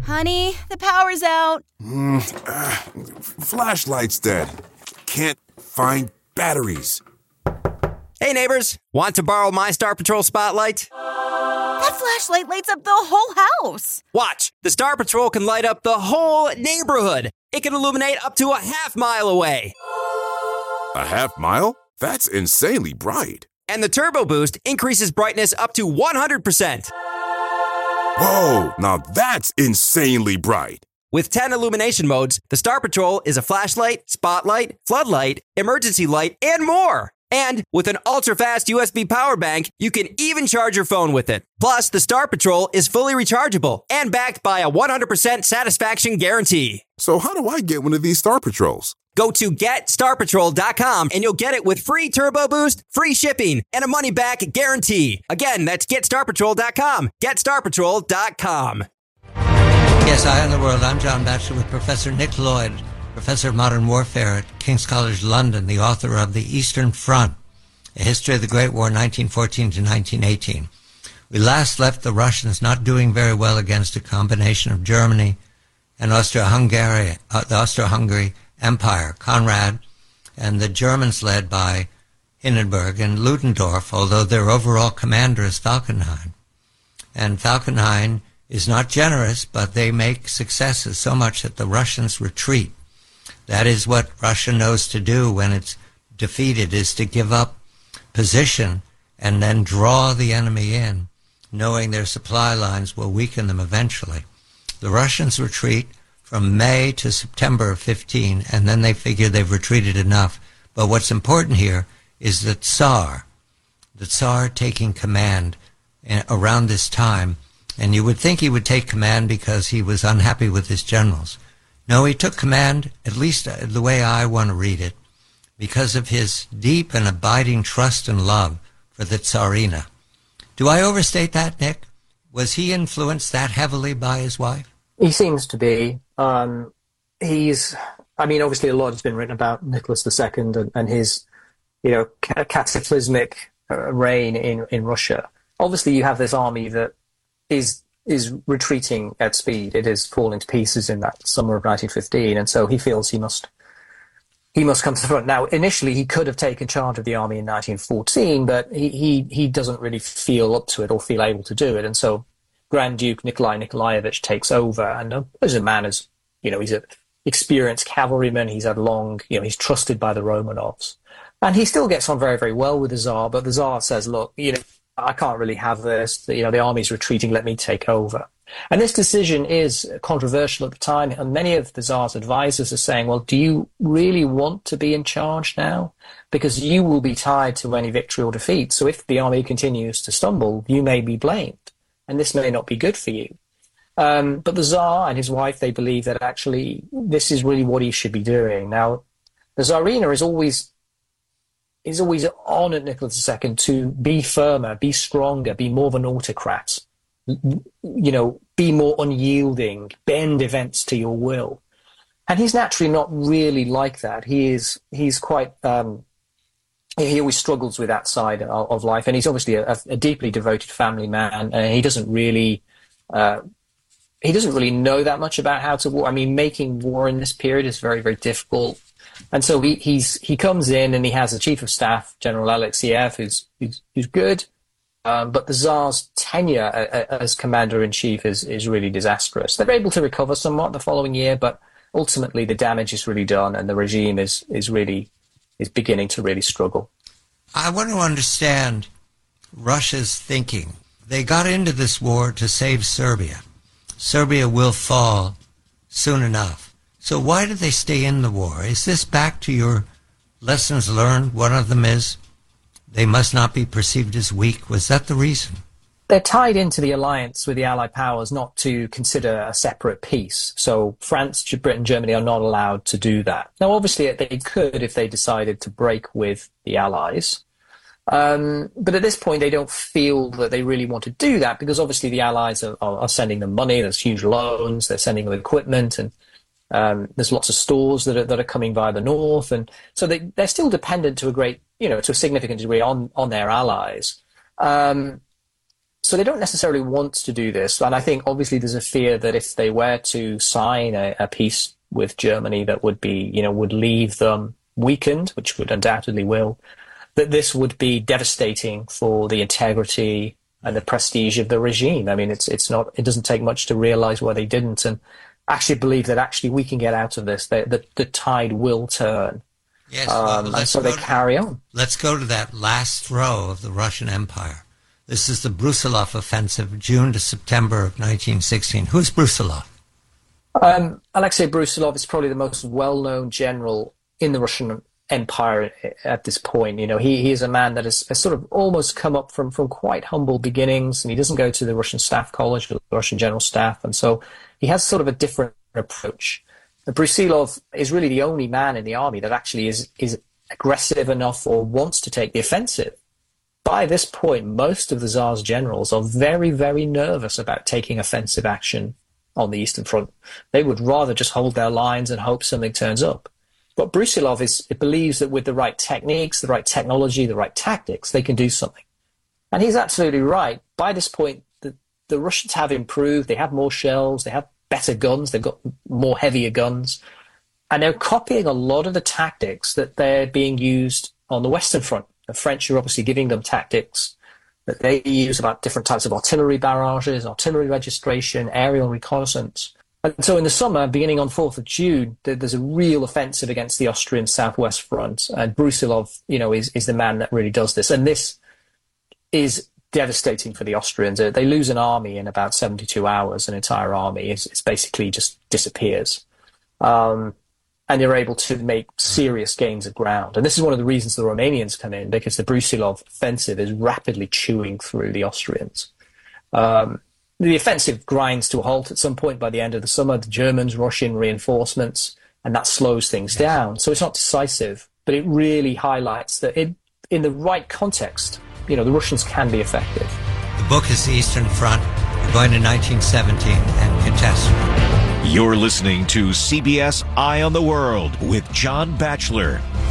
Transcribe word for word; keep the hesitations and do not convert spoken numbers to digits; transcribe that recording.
Honey, the power's out. Mm, uh, flashlight's dead. Can't find batteries. Hey neighbors, want to borrow my Star Patrol spotlight? That flashlight lights up the whole house. Watch, the Star Patrol can light up the whole neighborhood. It can illuminate up to a half mile away. A half mile? That's insanely bright. And the Turbo Boost increases brightness up to one hundred percent. Whoa, now that's insanely bright. With ten illumination modes, the Star Patrol is a flashlight, spotlight, floodlight, emergency light, and more. And with an ultra-fast U S B power bank, you can even charge your phone with it. Plus, the Star Patrol is fully rechargeable and backed by a one hundred percent satisfaction guarantee. So how do I get one of these Star Patrols? Go to get star patrol dot com and you'll get it with free Turbo Boost, free shipping, and a money-back guarantee. Again, that's get star patrol dot com. get star patrol dot com. Yes, Eye on the World. I'm John Batchelor with Professor Nick Lloyd, Professor of Modern Warfare at King's College London, the author of The Eastern Front, A History of the Great War, nineteen fourteen to nineteen eighteen. We last left the Russians not doing very well against a combination of Germany and Austro-Hungary, uh, the Austro-Hungary Empire, Conrad, and the Germans led by Hindenburg and Ludendorff, although their overall commander is Falkenhayn. And Falkenhayn is not generous, but they make successes so much that the Russians retreat. That is what Russia knows to do when it's defeated, is to give up position and then draw the enemy in, knowing their supply lines will weaken them eventually. The Russians retreat from May to September of fifteen, and then they figure they've retreated enough. But what's important here is the Tsar, the Tsar taking command around this time, and you would think he would take command because he was unhappy with his generals. No, he took command, at least the way I want to read it, because of his deep and abiding trust and love for the Tsarina. Do I overstate that, Nick? Was he influenced that heavily by his wife? He seems to be. Um, he's, I mean, obviously a lot has been written about Nicholas the Second and, and his, you know, cataclysmic uh, reign in, in Russia. Obviously you have this army that is is retreating at speed. It has fallen to pieces in that summer of nineteen fifteen, and so he feels he must he must come to the front. Now, initially he could have taken charge of the army in nineteen fourteen, but he, he, he doesn't really feel up to it or feel able to do it, and so Grand Duke Nikolai Nikolaevich takes over, and uh, as a man, as you know, he's an experienced cavalryman. He's had long, you know, he's trusted by the Romanovs, and he still gets on very, very well with the Tsar. But the Tsar says, "Look, you know, I can't really have this. You know, the army's retreating. Let me take over." And this decision is controversial at the time, and many of the Tsar's advisors are saying, "Well, do you really want to be in charge now? Because you will be tied to any victory or defeat. So if the army continues to stumble, you may be blamed. And this may not be good for you." Um, but the Tsar and his wife, they believe that actually this is really what he should be doing. Now, the Tsarina is always is always on at Nicholas the Second to be firmer, be stronger, be more of an autocrat, you know, be more unyielding, bend events to your will. And he's naturally not really like that. He is he's quite um, he always struggles with that side of, of life, and he's obviously a, a deeply devoted family man, and he doesn't really uh, he doesn't really know that much about how to war. I mean, making war in this period is very, very difficult, and so he he's he comes in and he has a chief of staff, General Alexeyev, who's who's, who's good, um, but the Tsar's tenure as commander in chief is is really disastrous. They're able to recover somewhat the following year, but ultimately the damage is really done, and the regime is is really is beginning to really struggle. I want to understand Russia's thinking. They got into this war to save Serbia. Serbia will fall soon enough. So why did they stay in the war? Is this back to your lessons learned? One of them is they must not be perceived as weak. Was that the reason? They're tied into the alliance with the Allied powers not to consider a separate peace. So France, Britain, Germany are not allowed to do that. Now, obviously, they could if they decided to break with the Allies. Um, but at this point, they don't feel that they really want to do that because obviously the Allies are, are, are sending them money. There's huge loans. They're sending them equipment, and um, there's lots of stores that are, that are coming via the north. And so they, they're still dependent to a great, you know, to a significant degree on, on their allies. Um, so they don't necessarily want to do this. And I think obviously there's a fear that if they were to sign a, a peace with Germany that would be, you know, would leave them weakened, which would undoubtedly will, that this would be devastating for the integrity and the prestige of the regime. I mean, it's it's not, it doesn't take much to realize why they didn't and actually believe that actually we can get out of this, that the, the tide will turn. Yes, um, well, and so they to, carry on. Let's go to that last throw of the Russian Empire. This is the Brusilov offensive, June to September of nineteen sixteen. Who's Brusilov? Um, Alexei Brusilov is probably the most well-known general in the Russian Empire at this point. You know, he, he is a man that has, has sort of almost come up from, from quite humble beginnings, and he doesn't go to the Russian Staff College or the Russian General Staff, and so he has sort of a different approach. Brusilov is really the only man in the army that actually is is aggressive enough or wants to take the offensive. By this point, most of the Tsar's generals are very, very nervous about taking offensive action on the Eastern Front. They would rather just hold their lines and hope something turns up. But Brusilov is, it believes that with the right techniques, the right technology, the right tactics, they can do something. And he's absolutely right. By this point, the, the Russians have improved. They have more shells. They have better guns. They've got more heavier guns. And they're copying a lot of the tactics that they're being used on the Western Front. The French are obviously giving them tactics that they use about different types of artillery barrages, artillery registration, aerial reconnaissance. And so in the summer, beginning on fourth of June, there's a real offensive against the Austrian Southwest Front. And Brusilov, you know, is, is the man that really does this. And this is devastating for the Austrians. They lose an army in about seventy-two hours, an entire army. It's, it's basically just disappears. Um, and they're able to make serious gains of ground. And this is one of the reasons the Romanians come in, because the Brusilov offensive is rapidly chewing through the Austrians. Um, the offensive grinds to a halt at some point by the end of the summer. The Germans rush in reinforcements, and that slows things down. So it's not decisive, but it really highlights that it, in the right context, you know, the Russians can be effective. The book is The Eastern Front. We're going to nineteen seventeen and catastrophe. You're listening to C B S Eye on the World with John Batchelor.